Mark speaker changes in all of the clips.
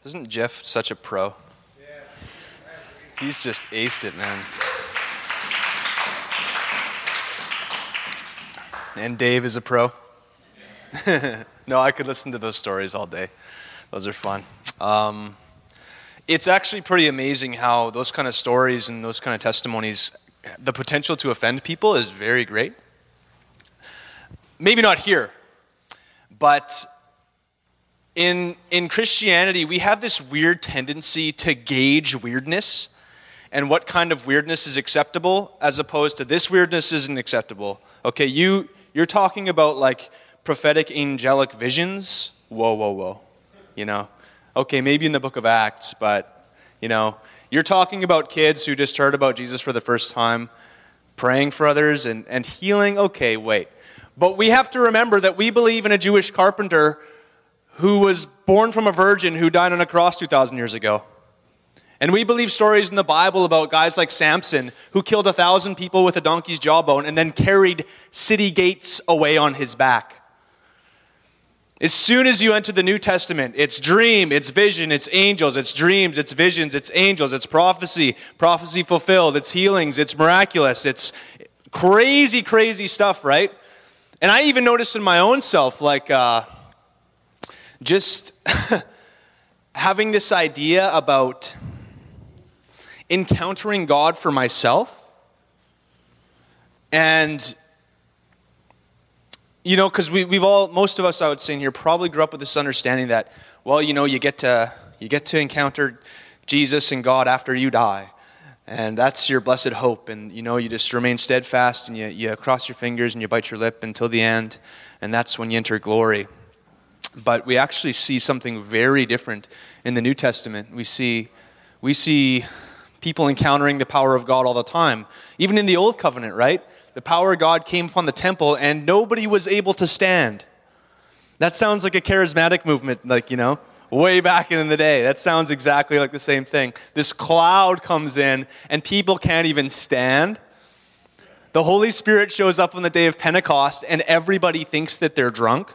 Speaker 1: Isn't Jeff such a pro? He's just aced it, man. And Dave is a pro. No, I could listen to those stories all day. Those are fun. It's actually pretty amazing how those kind of stories and those kind of testimonies, the potential to offend people is very great. Maybe not here, but in Christianity, we have this weird tendency to gauge weirdness and what kind of weirdness is acceptable as opposed to this weirdness isn't acceptable. Okay, you're talking about like prophetic angelic visions. Whoa. You know, okay, maybe in the book of Acts, but you know, you're talking about kids who just heard about Jesus for the first time, praying for others and healing. Okay, wait. But we have to remember that we believe in a Jewish carpenter who was born from a virgin who died on a cross 2,000 years ago. And we believe stories in the Bible about guys like Samson who killed 1,000 people with a donkey's jawbone and then carried city gates away on his back. As soon as you enter the New Testament, it's dream, it's vision, it's angels, it's dreams, it's visions, it's angels, it's prophecy fulfilled, it's healings, it's miraculous, it's crazy, crazy stuff, right? And I even noticed in my own self, like, just having this idea about encountering God for myself. And, you know, because most of us, I would say in here, probably grew up with this understanding that, well, you know, you get to encounter Jesus and God after you die. And that's your blessed hope. And, you know, you just remain steadfast and you cross your fingers and you bite your lip until the end. And that's when you enter glory. But we actually see something very different in the New Testament. We see people encountering the power of God all the time. Even in the Old Covenant, right? The power of God came upon the temple and nobody was able to stand. That sounds like a charismatic movement, like, you know, way back in the day. That sounds exactly like the same thing. This cloud comes in and people can't even stand. The Holy Spirit shows up on the day of Pentecost and everybody thinks that they're drunk.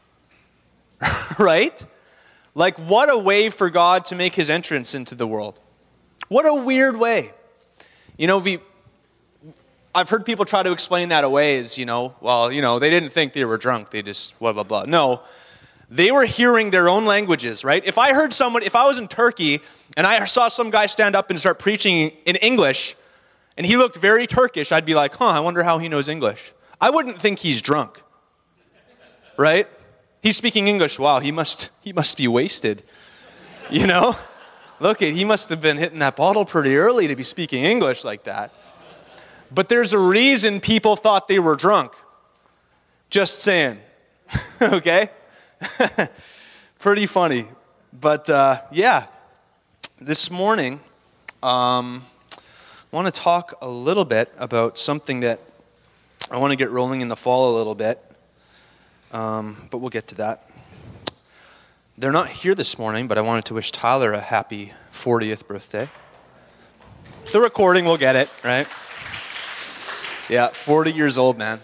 Speaker 1: Right? Like, what a way for God to make his entrance into the world. What a weird way. You know, I've heard people try to explain that away as, you know, well, you know, they didn't think they were drunk. They just blah, blah, blah. No, they were hearing their own languages, right? If I was in Turkey and I saw some guy stand up and start preaching in English and he looked very Turkish, I'd be like, I wonder how he knows English. I wouldn't think he's drunk, right? He's speaking English. Wow, he must be wasted. You know? He must have been hitting that bottle pretty early to be speaking English like that. But there's a reason people thought they were drunk. Just saying. Okay? Pretty funny. But yeah, this morning, I want to talk a little bit about something that I want to get rolling in the fall a little bit. But we'll get to that. They're not here this morning, but I wanted to wish Tyler a happy 40th birthday. The recording will get it, right? Yeah, 40 years old, man.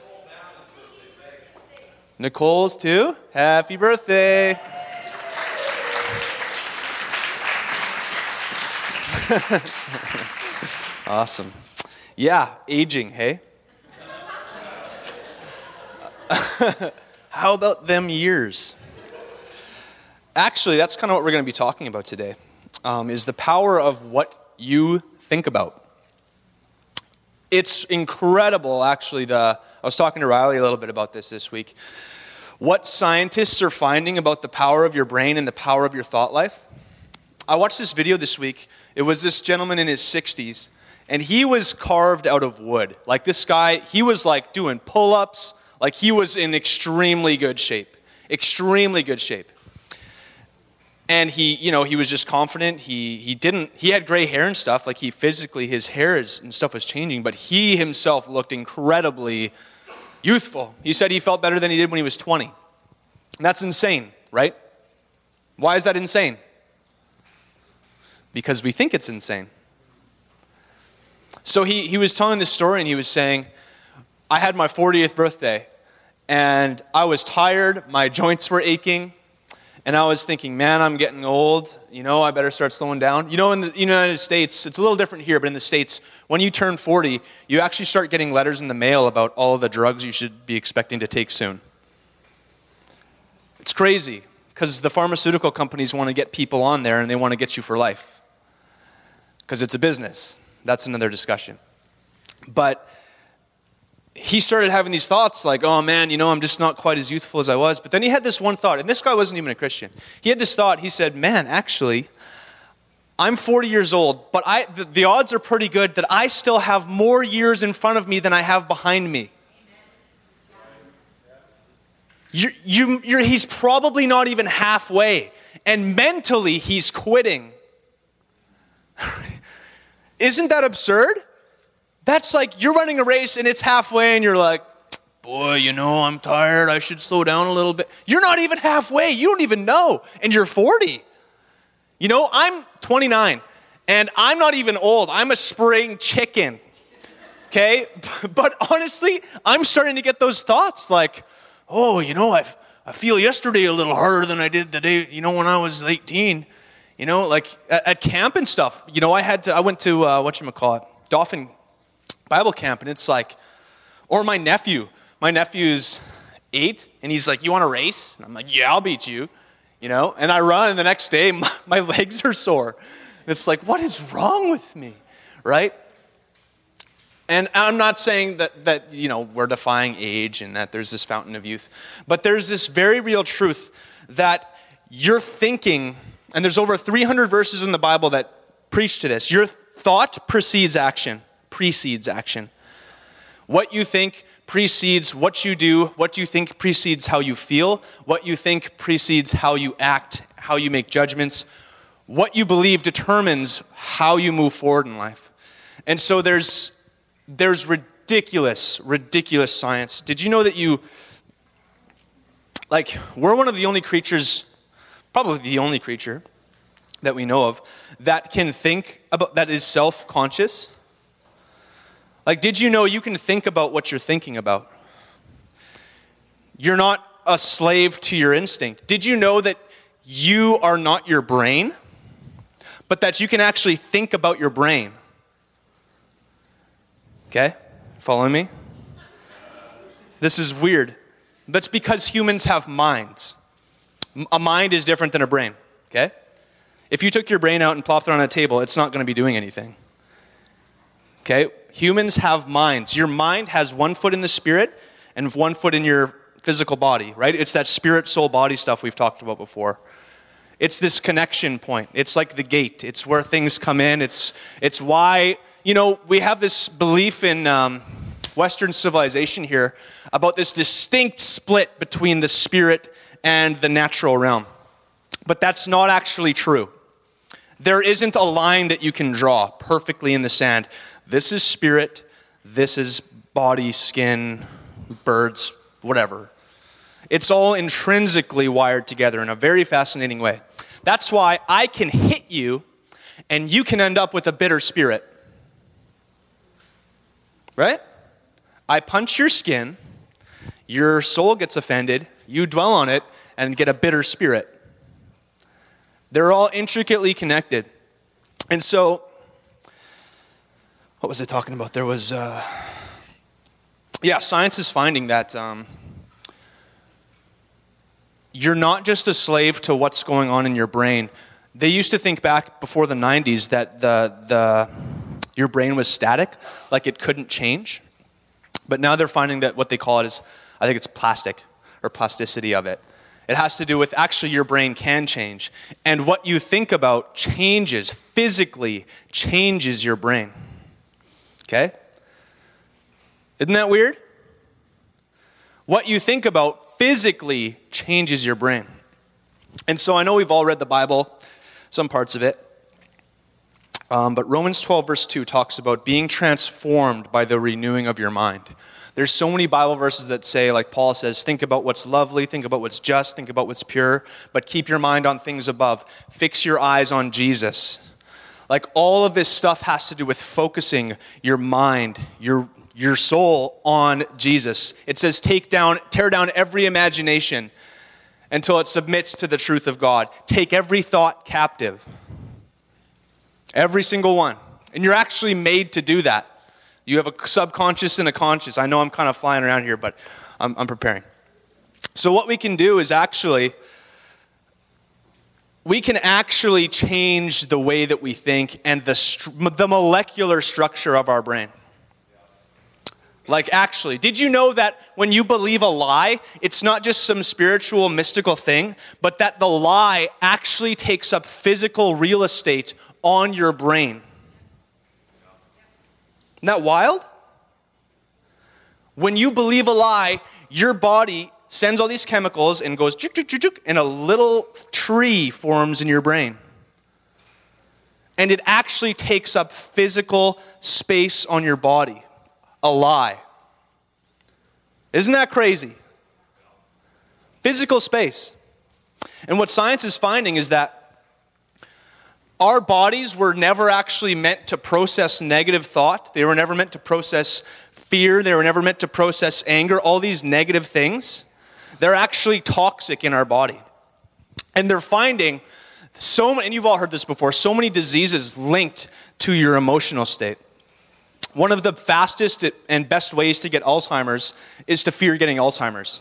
Speaker 1: Nicole's too. Happy birthday. Awesome. Yeah, aging, hey? How about them years? Actually, that's kind of what we're going to be talking about today, is the power of what you think about. It's incredible, actually. I was talking to Riley a little bit about this week. What scientists are finding about the power of your brain and the power of your thought life. I watched this video this week. It was this gentleman in his 60s, and he was carved out of wood. Like this guy, he was like doing pull-ups. Like he was in extremely good shape. Extremely good shape. And he was just confident. He had gray hair and stuff. Like his hair and stuff was changing, but he himself looked incredibly youthful. He said he felt better than he did when he was 20. And that's insane, right? Why is that insane? Because we think it's insane. So he was telling this story and he was saying, I had my 40th birthday and I was tired, my joints were aching, And I was thinking, man, I'm getting old. I better start slowing down. In the United States, it's a little different here, but in the States, when you turn 40, you actually start getting letters in the mail about all of the drugs you should be expecting to take soon. It's crazy, because the pharmaceutical companies want to get people on there, and they want to get you for life. Because it's a business. That's another discussion. But he started having these thoughts like, oh man, I'm just not quite as youthful as I was. But then he had this one thought, and this guy wasn't even a Christian. He had this thought, he said, man, actually, I'm 40 years old, but the odds are pretty good that I still have more years in front of me than I have behind me. He's probably not even halfway, and mentally he's quitting. Isn't that absurd? That's like you're running a race and it's halfway and you're like, boy, I'm tired. I should slow down a little bit. You're not even halfway. You don't even know. And you're 40. I'm 29 and I'm not even old. I'm a spring chicken. Okay? But honestly, I'm starting to get those thoughts like, oh, I feel yesterday a little harder than I did the day, when I was 18. Like at camp and stuff. I went to, whatchamacallit, Dauphin Bible camp, and it's like, or my nephew's 8, and he's like, you want to race? And I'm like, yeah, I'll beat you, and I run, and the next day, my legs are sore. It's like, what is wrong with me, right? And I'm not saying that we're defying age and that there's this fountain of youth, but there's this very real truth that you're thinking, and there's over 300 verses in the Bible that preach to this, your thought precedes action. What you think precedes what you do. What you think precedes how you feel. What you think precedes how you act, how you make judgments. What you believe determines how you move forward in life. And so there's ridiculous science. Did you know that we're one of the only creatures, probably the only creature that we know of, that can think about, that is self-conscious? Did you know you can think about what you're thinking about? You're not a slave to your instinct. Did you know that you are not your brain, but that you can actually think about your brain? Okay? Following me? This is weird. That's because humans have minds. A mind is different than a brain, okay? If you took your brain out and plopped it on a table, it's not going to be doing anything. Okay? Humans have minds. Your mind has one foot in the spirit and one foot in your physical body, right? It's that spirit, soul, body stuff we've talked about before. It's this connection point. It's like the gate. It's where things come in. It's why, we have this belief in Western civilization here about this distinct split between the spirit and the natural realm. But that's not actually true. There isn't a line that you can draw perfectly in the sand. This is spirit, this is body, skin, birds, whatever. It's all intrinsically wired together in a very fascinating way. That's why I can hit you and you can end up with a bitter spirit. Right? I punch your skin, your soul gets offended, you dwell on it, and get a bitter spirit. They're all intricately connected. And so, what was I talking about? There was, science is finding that you're not just a slave to what's going on in your brain. They used to think back before the 90s that your brain was static, like it couldn't change. But now they're finding that what they call it is, I think it's plastic, or plasticity of it. It has to do with actually your brain can change. And what you think about changes, physically changes your brain. Okay? Isn't that weird? What you think about physically changes your brain. And so I know we've all read the Bible, some parts of it. But Romans 12 verse 2 talks about being transformed by the renewing of your mind. There's so many Bible verses that say, like Paul says, think about what's lovely, think about what's just, think about what's pure, but keep your mind on things above. Fix your eyes on Jesus. Like all of this stuff has to do with focusing your mind, your soul on Jesus. It says tear down every imagination until it submits to the truth of God. Take every thought captive. Every single one. And you're actually made to do that. You have a subconscious and a conscious. I know I'm kind of flying around here, but I'm preparing. So what we can do is we can actually change the way that we think and the molecular structure of our brain. Like actually, did you know that when you believe a lie, it's not just some spiritual, mystical thing, but that the lie actually takes up physical real estate on your brain? Isn't that wild? When you believe a lie, your body sends all these chemicals and goes, juk, juk, juk, juk, and a little tree forms in your brain. And it actually takes up physical space on your body. A lie. Isn't that crazy? Physical space. And what science is finding is that our bodies were never actually meant to process negative thought. They were never meant to process fear. They were never meant to process anger. All these negative things, they're actually toxic in our body. And they're finding so many, and you've all heard this before, so many diseases linked to your emotional state. One of the fastest and best ways to get Alzheimer's is to fear getting Alzheimer's.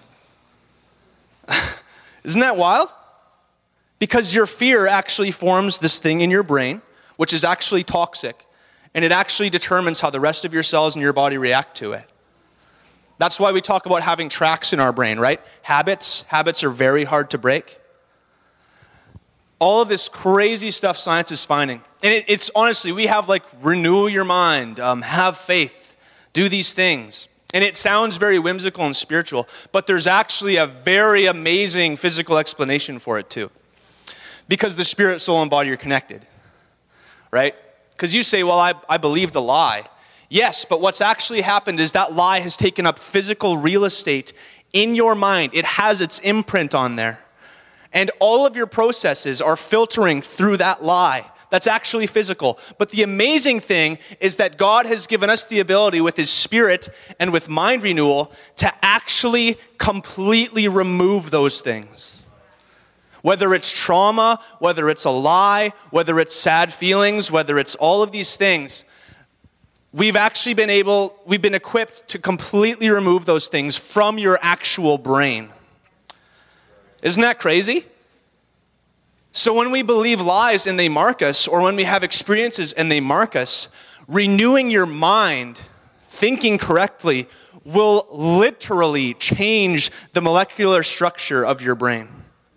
Speaker 1: Isn't that wild? Because your fear actually forms this thing in your brain, which is actually toxic, and it actually determines how the rest of your cells in your body react to it. That's why we talk about having tracks in our brain, right? Habits are very hard to break. All of this crazy stuff science is finding. And it's honestly, we have like renew your mind, have faith, do these things. And it sounds very whimsical and spiritual, but there's actually a very amazing physical explanation for it too. Because the spirit, soul, and body are connected, right? Because you say, well, I believed a lie. Yes, but what's actually happened is that lie has taken up physical real estate in your mind. It has its imprint on there. And all of your processes are filtering through that lie. That's actually physical. But the amazing thing is that God has given us the ability with His Spirit and with mind renewal to actually completely remove those things. Whether it's trauma, whether it's a lie, whether it's sad feelings, whether it's all of these things, we've been equipped to completely remove those things from your actual brain. Isn't that crazy? So when we believe lies and they mark us, or when we have experiences and they mark us, renewing your mind, thinking correctly, will literally change the molecular structure of your brain.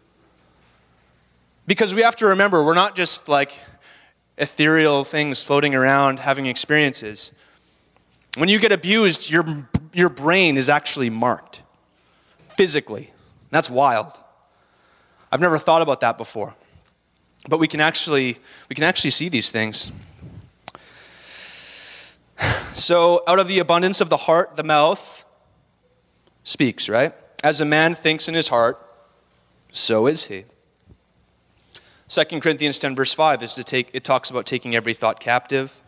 Speaker 1: Because we have to remember, we're not just like ethereal things floating around having experiences. When you get abused, your brain is actually marked physically. That's wild. I've never thought about that before. But we can actually see these things. So out of the abundance of the heart, the mouth speaks, right? As a man thinks in his heart, so is he. 2 Corinthians 10 verse 5 it talks about taking every thought captive,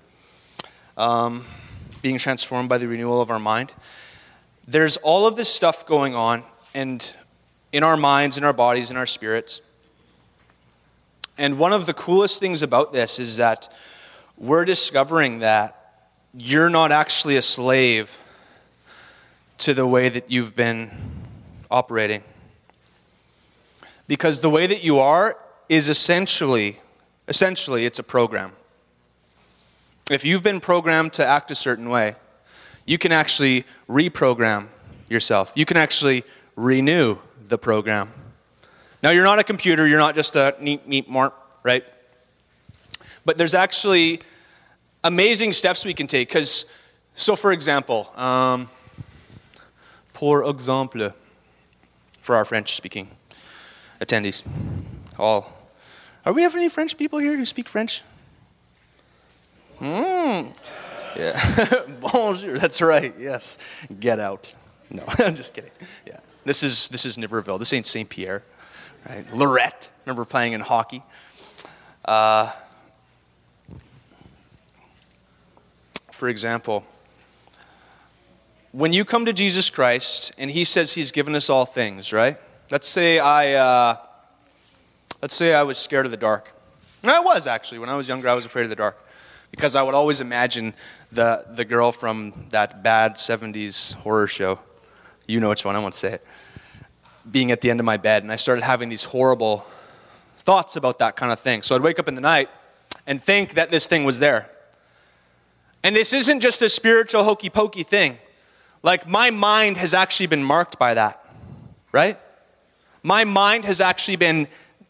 Speaker 1: being transformed by the renewal of our mind. There's all of this stuff going on and in our minds, in our bodies, in our spirits. And one of the coolest things about this is that we're discovering that you're not actually a slave to the way that you've been operating. Because the way that you are is essentially it's a program. If you've been programmed to act a certain way, you can actually reprogram yourself. You can actually renew the program. Now, you're not a computer. You're not just a neat mark, right? But there's actually amazing steps we can take. So for example, pour exemple, for our French-speaking attendees. Are we have any French people here who speak French? Yeah. Bonjour. That's right. Yes. Get out. No, I'm just kidding. Yeah. This is Niverville. This ain't St. Pierre. Right? Lorette. Remember playing in hockey? For example, when you come to Jesus Christ and He says He's given us all things, right? Let's say I was scared of the dark. And I was, actually. When I was younger, I was afraid of the dark. Because I would always imagine the girl from that bad 70s horror show. You know which one, I won't say it. Being at the end of my bed, and I started having these horrible thoughts about that kind of thing. So I'd wake up in the night and think that this thing was there. And this isn't just a spiritual hokey-pokey thing. Like, my mind has actually been marked by that, right? My mind has actually been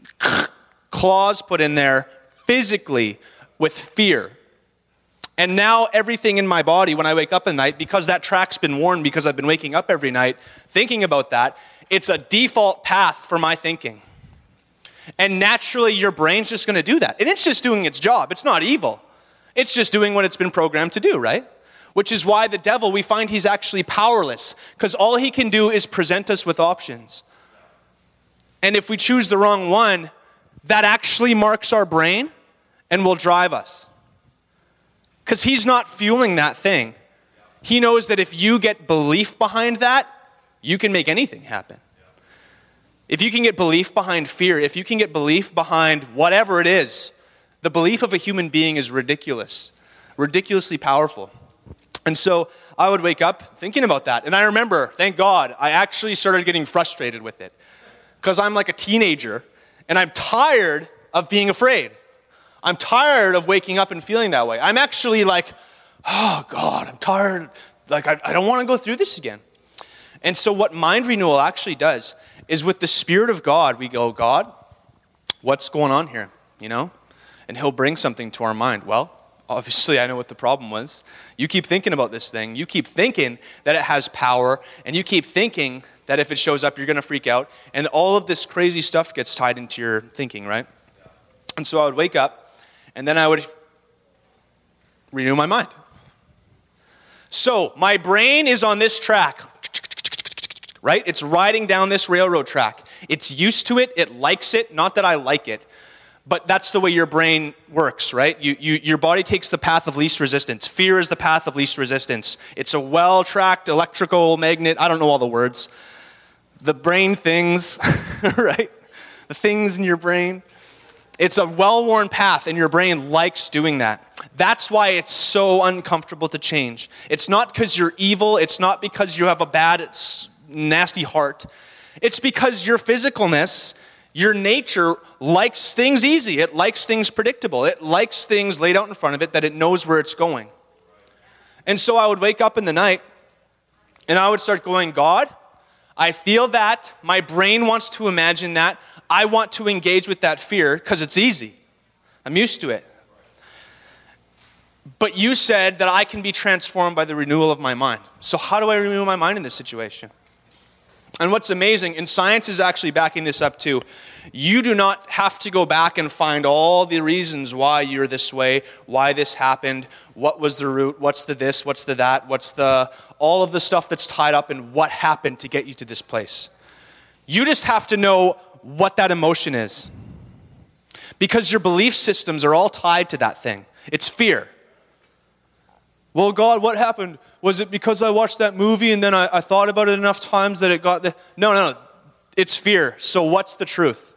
Speaker 1: claws put in there physically with fear. And now everything in my body, when I wake up at night, because that track's been worn, because I've been waking up every night thinking about that, it's a default path for my thinking. And naturally, your brain's just going to do that. And it's just doing its job. It's not evil. It's just doing what it's been programmed to do, right? Which is why the devil, we find he's actually powerless, because all he can do is present us with options. And if we choose the wrong one, that actually marks our brain and will drive us. Because he's not fueling that thing. He knows that if you get belief behind that, you can make anything happen. If you can get belief behind fear, if you can get belief behind whatever it is, the belief of a human being is ridiculous, ridiculously powerful. And so I would wake up thinking about that. And I remember, thank God, I actually started getting frustrated with it. Because I'm like a teenager, and I'm tired of being afraid. I'm tired of waking up and feeling that way. I'm actually like, oh God, I'm tired. Like, I don't want to go through this again. And so what mind renewal actually does is with the Spirit of God, we go, God, what's going on here? You know? And he'll bring something to our mind. Well, obviously I know what the problem was. You keep thinking about this thing. You keep thinking that it has power. And you keep thinking that if it shows up, you're going to freak out. And all of this crazy stuff gets tied into your thinking, right? And so I would wake up, and then I would renew my mind. So my brain is on this track, right? It's riding down this railroad track. It's used to it. It likes it. Not that I like it, but that's the way your brain works, right? Your body takes the path of least resistance. Fear is the path of least resistance. It's a well-tracked electrical magnet. I don't know all the words. The brain things, right? The things in your brain. It's a well-worn path, and your brain likes doing that. That's why it's so uncomfortable to change. It's not because you're evil. It's not because you have a bad, nasty heart. It's because your physicalness, your nature, likes things easy. It likes things predictable. It likes things laid out in front of it that it knows where it's going. And so I would wake up in the night, and I would start going, God, I feel that. My brain wants to imagine that. I want to engage with that fear because it's easy. I'm used to it. But you said that I can be transformed by the renewal of my mind. So how do I renew my mind in this situation? And what's amazing, and science is actually backing this up too, you do not have to go back and find all the reasons why you're this way, why this happened, what was the root, what's the this, what's the that, what's the, all of the stuff that's tied up in what happened to get you to this place. You just have to know what that emotion is. Because your belief systems are all tied to that thing. It's fear. Well, God, what happened? Was it because I watched that movie and then I thought about it enough times that it got the... No. It's fear. So what's the truth?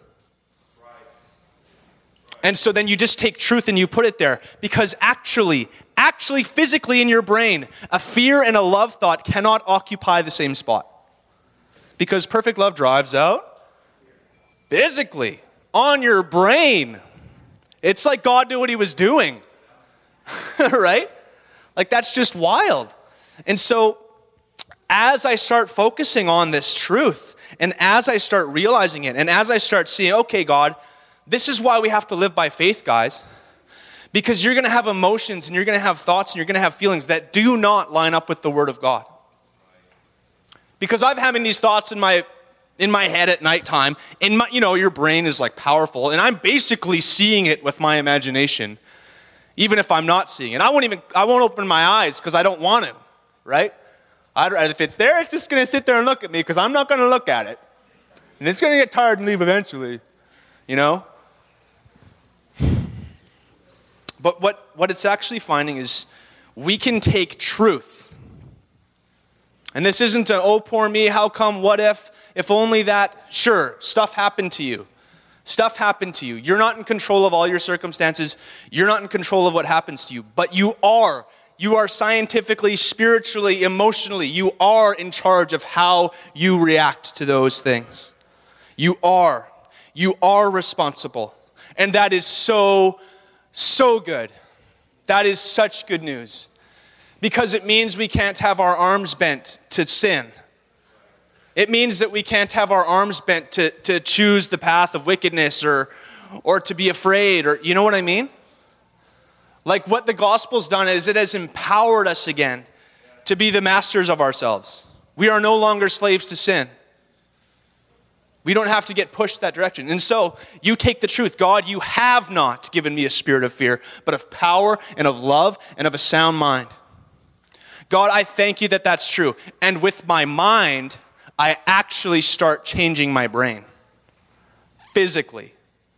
Speaker 1: And so then you just take truth and you put it there. Because actually physically in your brain, a fear and a love thought cannot occupy the same spot. Because perfect love drives out physically on your brain. It's like God knew what he was doing. Right? Like, that's just wild. And so as I start focusing on this truth, and as I start realizing it, and as I start seeing, okay, God, this is why we have to live by faith, guys. Because you're going to have emotions, and you're going to have thoughts, and you're going to have feelings that do not line up with the Word of God. Because I'm having these thoughts in my head at nighttime, and your brain is like powerful, and I'm basically seeing it with my imagination, even if I'm not seeing it. I won't open my eyes because I don't want to, right? If it's there, it's just going to sit there and look at me because I'm not going to look at it. And it's going to get tired and leave eventually, But what it's actually finding is we can take truth. And this isn't oh, poor me, how come, what if? if only that, sure, stuff happened to you. Stuff happened to you. You're not in control of all your circumstances. You're not in control of what happens to you. But you are. You are scientifically, spiritually, emotionally. You are in charge of how you react to those things. You are. You are responsible. And that is so, so good. That is such good news. Because it means we can't have our arms bent to sin. It means that we can't have our arms bent to choose the path of wickedness or to be afraid, or you know what I mean? Like what the gospel's done is it has empowered us again to be the masters of ourselves. We are no longer slaves to sin. We don't have to get pushed that direction. And so you take the truth. God, you have not given me a spirit of fear, but of power and of love and of a sound mind. God, I thank you that that's true. And with my mind, I actually start changing my brain physically.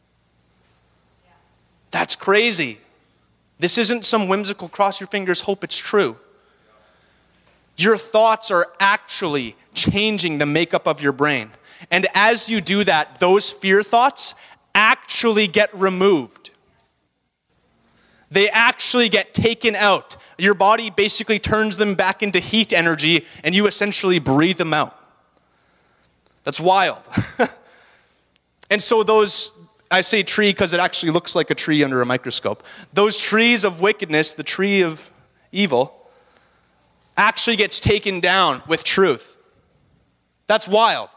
Speaker 1: That's crazy. This isn't some whimsical cross your fingers hope it's true. Your thoughts are actually changing the makeup of your brain. And as you do that, those fear thoughts actually get removed. They actually get taken out. Your body basically turns them back into heat energy, and you essentially breathe them out. That's wild. And so those, I say tree because it actually looks like a tree under a microscope. Those trees of wickedness, the tree of evil, actually gets taken down with truth. That's wild.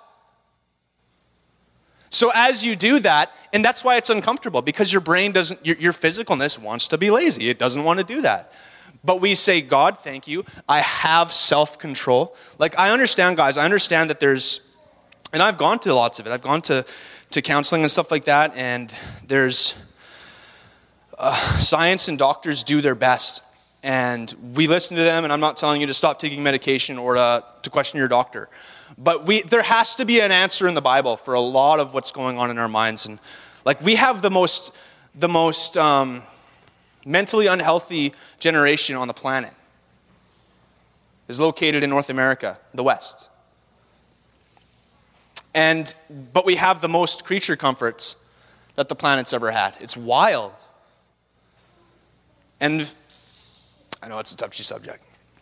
Speaker 1: So as you do that, and that's why it's uncomfortable, because your brain doesn't, your physicalness wants to be lazy. It doesn't want to do that. But we say, God, thank you. I have self-control. Like, I understand, guys. I understand that there's, and I've gone to lots of it. I've gone to counseling and stuff like that, and there's science and doctors do their best. And we listen to them, and I'm not telling you to stop taking medication or to question your doctor. But there has to be an answer in the Bible for a lot of what's going on in our minds. And like, we have the most mentally unhealthy generation on the planet. Is located in North America, the West. But we have the most creature comforts that the planet's ever had. It's wild. And I know it's a touchy subject.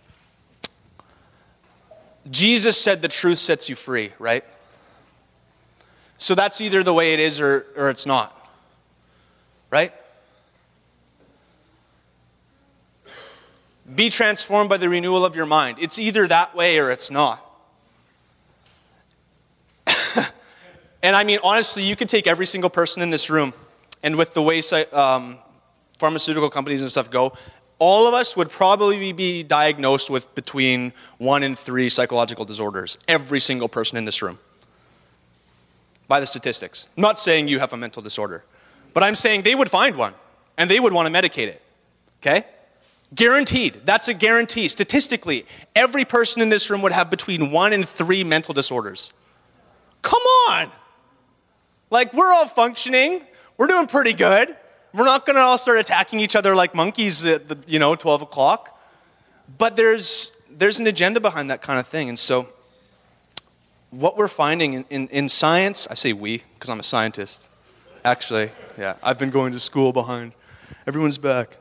Speaker 1: Jesus said the truth sets you free, right? So that's either the way it is or it's not. Right? Be transformed by the renewal of your mind. It's either that way or it's not. And I mean, honestly, you could take every single person in this room, and with the way pharmaceutical companies and stuff go, all of us would probably be diagnosed with between 1 and 3 psychological disorders. Every single person in this room. By the statistics. I'm not saying you have a mental disorder. But I'm saying they would find one. And they would want to medicate it. Okay? Guaranteed. That's a guarantee. Statistically, every person in this room would have between 1 and 3 mental disorders. Come on! Like, we're all functioning. We're doing pretty good. We're not going to all start attacking each other like monkeys at 12 o'clock. But there's an agenda behind that kind of thing. And so what we're finding in science, I say we because I'm a scientist. Actually, yeah, I've been going to school behind. Everyone's back.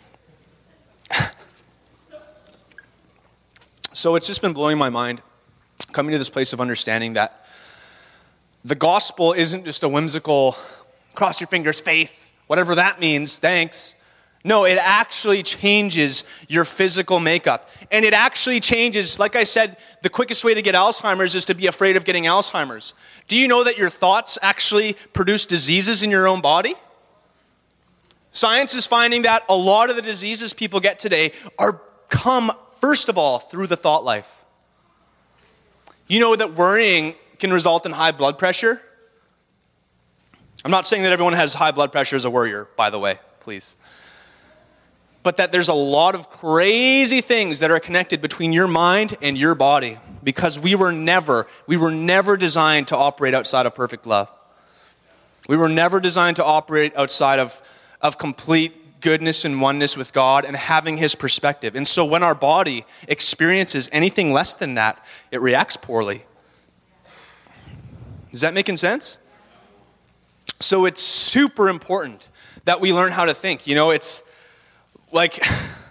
Speaker 1: So it's just been blowing my mind, coming to this place of understanding that the gospel isn't just a whimsical, cross your fingers, faith, whatever that means, thanks. No, it actually changes your physical makeup. And it actually changes, like I said, the quickest way to get Alzheimer's is to be afraid of getting Alzheimer's. Do you know that your thoughts actually produce diseases in your own body? Science is finding that a lot of the diseases people get today come, first of all, through the thought life. You know that worrying can result in high blood pressure? I'm not saying that everyone has high blood pressure as a worrier, by the way, please. But that there's a lot of crazy things that are connected between your mind and your body because we were never designed to operate outside of perfect love. We were never designed to operate outside of complete goodness and oneness with God and having His perspective. And so when our body experiences anything less than that, it reacts poorly. Is that making sense? So it's super important that we learn how to think. You know, it's like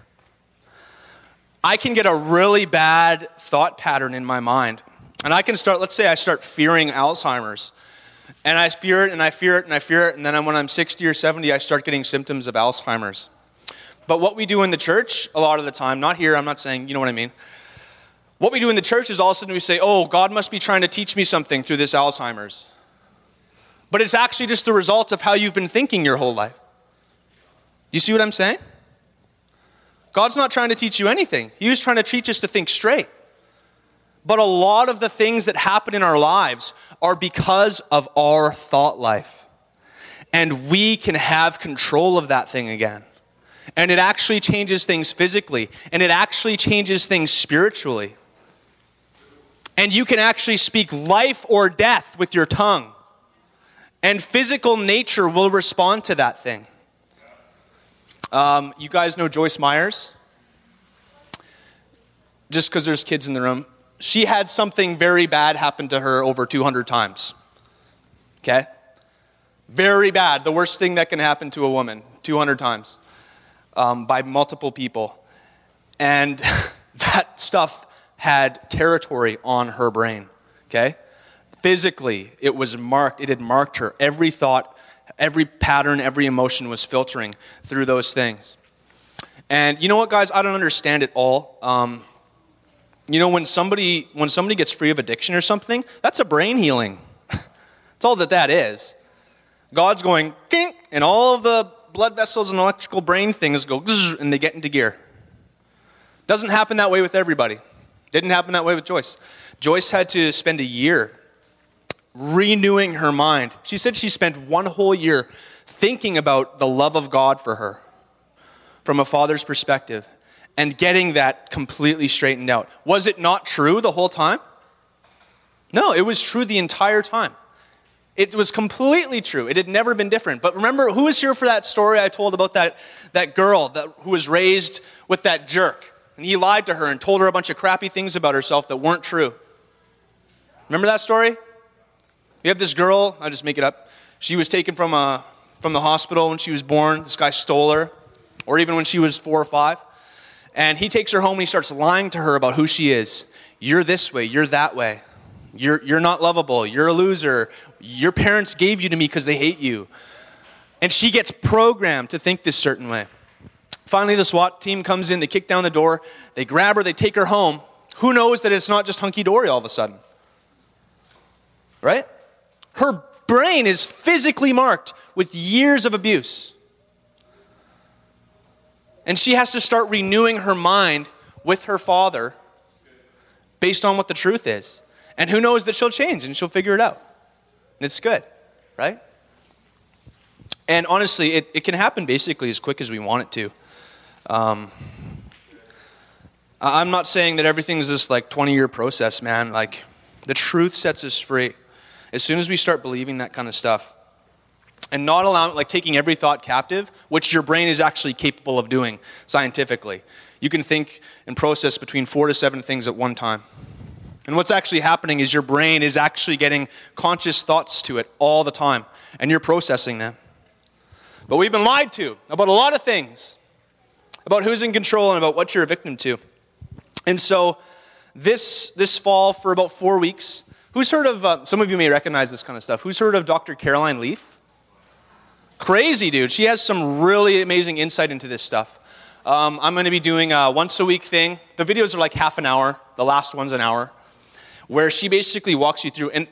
Speaker 1: I can get a really bad thought pattern in my mind. And I can start, let's say I start fearing Alzheimer's. And I fear it, and I fear it, and I fear it. And then when I'm 60 or 70, I start getting symptoms of Alzheimer's. But what we do in the church a lot of the time, not here, I'm not saying, you know what I mean. What we do in the church is all of a sudden we say, oh, God must be trying to teach me something through this Alzheimer's. But it's actually just the result of how you've been thinking your whole life. You see what I'm saying? God's not trying to teach you anything. He was trying to teach us to think straight. But a lot of the things that happen in our lives are because of our thought life. And we can have control of that thing again. And it actually changes things physically. And it actually changes things spiritually. And you can actually speak life or death with your tongue. And physical nature will respond to that thing. You guys know Joyce Myers? Just because there's kids in the room. She had something very bad happen to her over 200 times. Okay? Very bad. The worst thing that can happen to a woman. 200 times. By multiple people. And that stuff had territory on her brain. Okay? Physically, it was marked. It had marked her. Every thought, every pattern, every emotion was filtering through those things. And you know what, guys? I don't understand it all. You know, when somebody gets free of addiction or something, that's a brain healing. That's all that is. God's going, kink, and all of the blood vessels and electrical brain things go, and they get into gear. Doesn't happen that way with everybody. Didn't happen that way with Joyce. Joyce had to spend a year renewing her mind. She said she spent one whole year thinking about the love of God for her from a father's perspective. And getting that completely straightened out. Was it not true the whole time? No, it was true the entire time. It was completely true. It had never been different. But remember, who was here for that story I told about that girl who was raised with that jerk? And he lied to her and told her a bunch of crappy things about herself that weren't true. Remember that story? We have this girl, I'll just make it up. She was taken from the hospital when she was born. This guy stole her. Or even when she was 4 or 5. And he takes her home and he starts lying to her about who she is. You're this way, you're that way. You're not lovable, you're a loser. Your parents gave you to me because they hate you. And she gets programmed to think this certain way. Finally, the SWAT team comes in, they kick down the door, they grab her, they take her home. Who knows that it's not just hunky-dory all of a sudden? Right? Her brain is physically marked with years of abuse. And she has to start renewing her mind with her father based on what the truth is. And who knows that she'll change and she'll figure it out. And it's good, right? And honestly, it can happen basically as quick as we want it to. I'm not saying that everything's this like 20-year process, man. Like, the truth sets us free. As soon as we start believing that kind of stuff, and not allowing, like taking every thought captive, which your brain is actually capable of doing scientifically. You can think and process between 4 to 7 things at one time. And what's actually happening is your brain is actually getting conscious thoughts to it all the time, and you're processing them. But we've been lied to about a lot of things, about who's in control and about what you're a victim to. And so this fall, for about 4 weeks, who's heard of, some of you may recognize this kind of stuff, who's heard of Dr. Caroline Leaf? Crazy, dude. She has some really amazing insight into this stuff. I'm going to be doing a once-a-week thing. The videos are like half an hour. The last one's an hour. Where she basically walks you through. And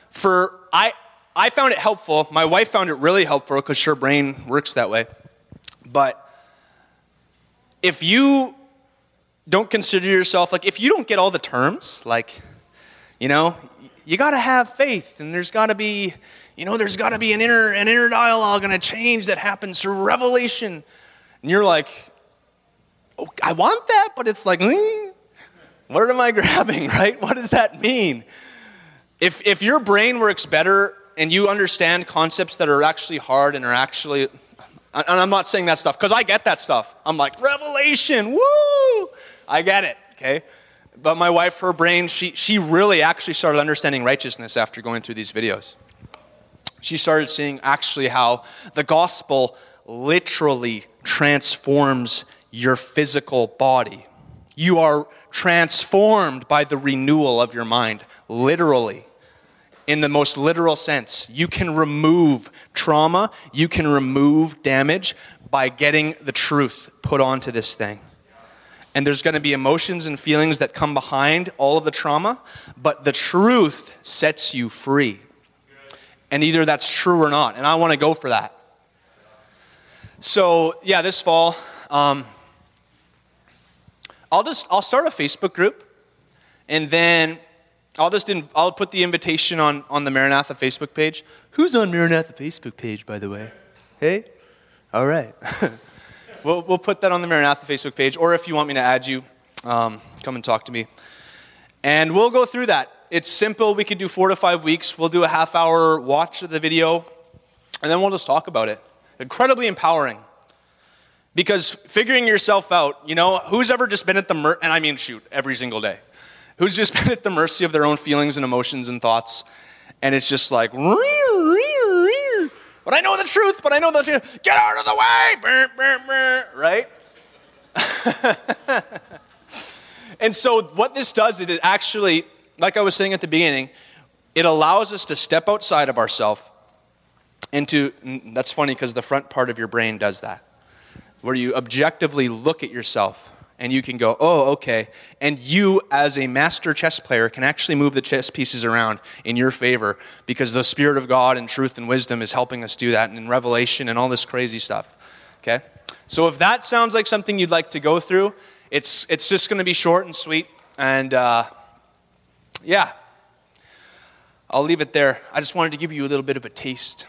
Speaker 1: I found it helpful. My wife found it really helpful because her brain works that way. But if you don't consider yourself, like if you don't get all the terms, like, you know, you got to have faith and there's got to be... You know, there's got to be an inner dialogue and a change that happens through revelation. And you're like, oh, I want that, but it's like, what am I grabbing, right? What does that mean? If your brain works better and you understand concepts that are actually hard and are actually, and I'm not saying that stuff, because I get that stuff. I'm like, revelation, woo! I get it, okay? But my wife, her brain, she really actually started understanding righteousness after going through these videos. She started seeing actually how the gospel literally transforms your physical body. You are transformed by the renewal of your mind, literally. In the most literal sense, you can remove trauma, you can remove damage by getting the truth put onto this thing. And there's going to be emotions and feelings that come behind all of the trauma, but the truth sets you free. And either that's true or not, and I want to go for that. So, yeah, this fall, I'll start a Facebook group, and then I'll put the invitation on the Maranatha Facebook page. Who's on Maranatha Facebook page, by the way? Hey? All right. We'll put that on the Maranatha Facebook page, or if you want me to add you, come and talk to me. And we'll go through that. It's simple. We could do 4 to 5 weeks. We'll do a half-hour watch of the video, and then we'll just talk about it. Incredibly empowering. Because figuring yourself out, who's ever just been at the and I mean, every single day. Who's just been at the mercy of their own feelings and emotions and thoughts, and it's just like, but I know the truth, get out of the way, right? And so what this does, it actually, like I was saying at the beginning, it allows us to step outside of ourselves that's funny because the front part of your brain does that, where you objectively look at yourself and you can go, oh, okay. And you, as a master chess player, can actually move the chess pieces around in your favor because the Spirit of God and truth and wisdom is helping us do that, and in Revelation and all this crazy stuff, okay? So if that sounds like something you'd like to go through, it's just going to be short and sweet, and yeah. I'll leave it there. I just wanted to give you a little bit of a taste.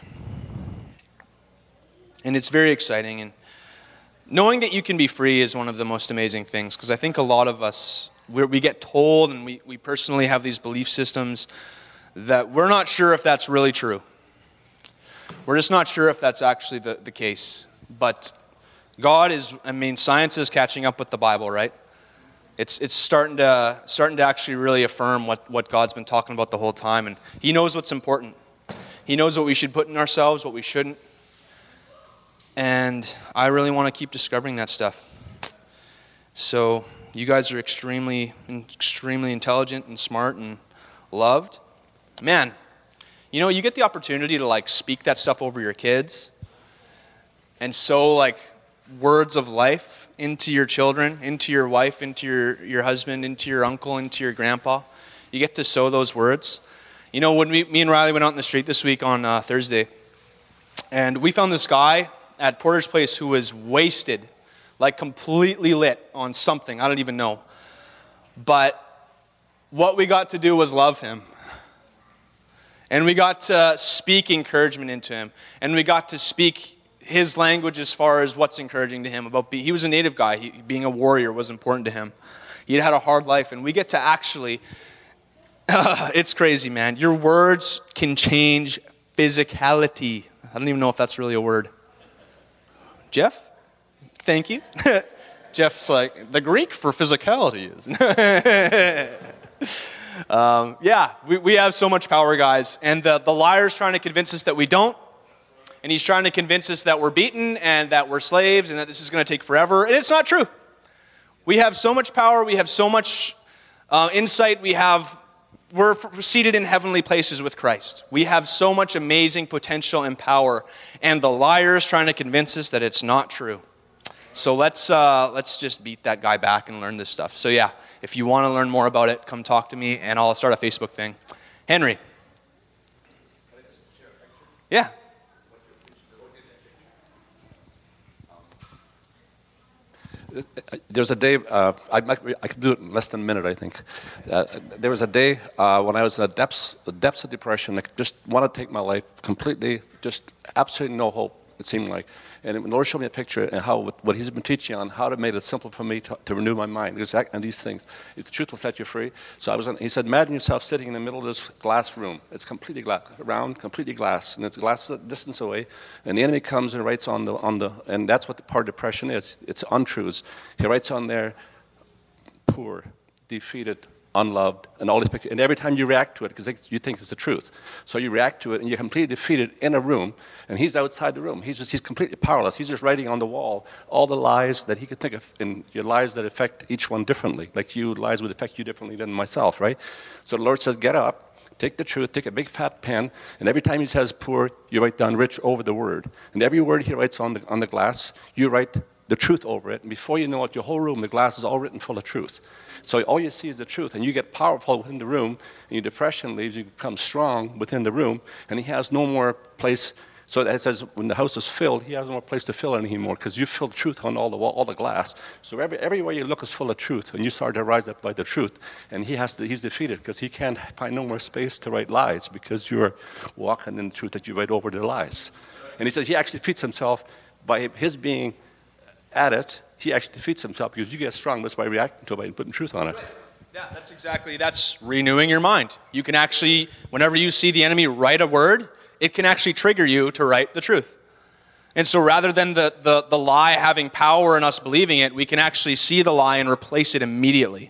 Speaker 1: And it's very exciting, and knowing that you can be free is one of the most amazing things, because I think a lot of us, we get told, and we personally have these belief systems that we're not sure if that's really true. We're just not sure if that's actually the case. But science is catching up with the Bible, right? It's starting to actually really affirm what God's been talking about the whole time, and He knows what's important. He knows what we should put in ourselves, what we shouldn't. And I really want to keep discovering that stuff. So you guys are extremely, extremely intelligent and smart and loved. Man, you get the opportunity to speak that stuff over your kids and sow words of life into your children, into your wife, into your husband, into your uncle, into your grandpa. You get to sow those words. When me and Riley went out in the street this week on Thursday, and we found this guy at Porter's Place who was wasted, completely lit on something. I don't even know. But what we got to do was love him. And we got to speak encouragement into him. And we got to speak his language as far as what's encouraging to him. He was a native guy. Being a warrior was important to him. He had a hard life. And we get to actually, it's crazy, man. Your words can change physicality. I don't even know if that's really a word. Jeff? Thank you. Jeff's the Greek for physicality is. We have so much power, guys. And the liar's trying to convince us that we don't. And he's trying to convince us that we're beaten and that we're slaves and that this is going to take forever. And it's not true. We have so much power. We have so much insight. We're seated in heavenly places with Christ. We have so much amazing potential and power, and the liar is trying to convince us that it's not true. So let's just beat that guy back and learn this stuff. So yeah, if you want to learn more about it, come talk to me, and I'll start a Facebook thing. Henry. Yeah.
Speaker 2: There's a day, I could do it in less than a minute, I think. There was a day when I was in the depths of depression. I just wanted to take my life completely, just absolutely no hope, it seemed like. And the Lord showed me a picture and how what He's been teaching on, how to make it simple for me to renew my mind. And these things, the truth will set you free. So He said, imagine yourself sitting in the middle of this glass room. It's completely glass, round, completely glass, and it's glass a distance away. And the enemy comes and writes on the, and that's what the part of depression is. It's untruths. He writes on there, poor, defeated, unloved, and all these pictures. And every time you react to it, because you think it's the truth, so you react to it, and you're completely defeated in a room, and he's outside the room. He's completely powerless. He's just writing on the wall all the lies that he could think of, and your lies that affect each one differently. Like lies would affect you differently than myself, right? So the Lord says, get up, take the truth, take a big fat pen, and every time he says poor, you write down rich over the word. And every word he writes on the glass, you write the truth over it, and before you know it, your whole room, the glass is all written full of truth. So all you see is the truth, and you get powerful within the room, and your depression leaves, you become strong within the room, and he has no more place. So it says when the house is filled, he has no more place to fill it anymore, because you filled truth on all the wall, all the glass. So everywhere you look is full of truth, and you start to rise up by the truth, and he's defeated, because he can't find no more space to write lies, because you're walking in the truth that you write over the lies. And he says he actually defeats himself by his being at it. He actually defeats himself because you get strong just by reacting to it, by putting truth on it.
Speaker 1: Right. Yeah, that's renewing your mind. You can actually, whenever you see the enemy write a word, it can actually trigger you to write the truth. And so rather than the lie having power in us believing it, we can actually see the lie and replace it immediately.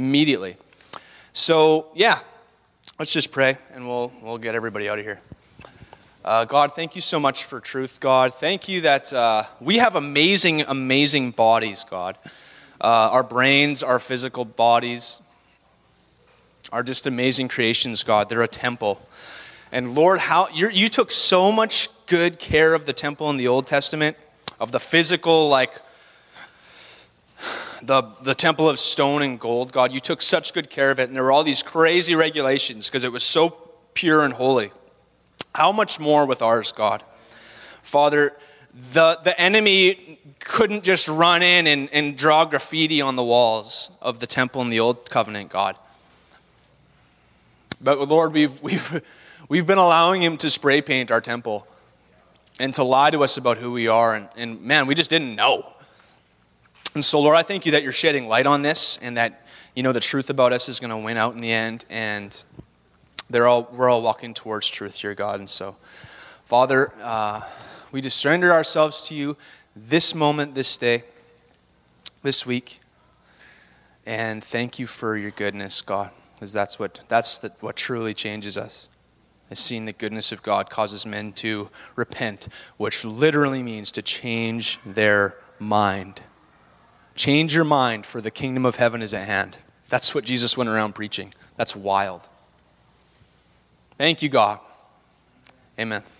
Speaker 1: So yeah, let's just pray and we'll get everybody out of here. God, thank you so much for truth, God. Thank you that we have amazing, amazing bodies, God. Our brains, our physical bodies are just amazing creations, God. They're a temple. And Lord, you took so much good care of the temple in the Old Testament, of the physical, like the temple of stone and gold, God. You took such good care of it, and there were all these crazy regulations because it was so pure and holy. How much more with ours, God? Father, the enemy couldn't just run in and draw graffiti on the walls of the temple in the Old Covenant, God. But Lord, we've been allowing him to spray paint our temple and to lie to us about who we are. And man, we just didn't know. And so, Lord, I thank you that you're shedding light on this and that, the truth about us is going to win out in the end. And we're all walking towards truth here, God. And so, Father, we just surrender ourselves to you this moment, this day, this week. And thank you for your goodness, God, because that's what truly changes us. Is seeing the goodness of God causes men to repent, which literally means to change their mind. Change your mind, for the kingdom of heaven is at hand. That's what Jesus went around preaching. That's wild. Thank you, God. Amen.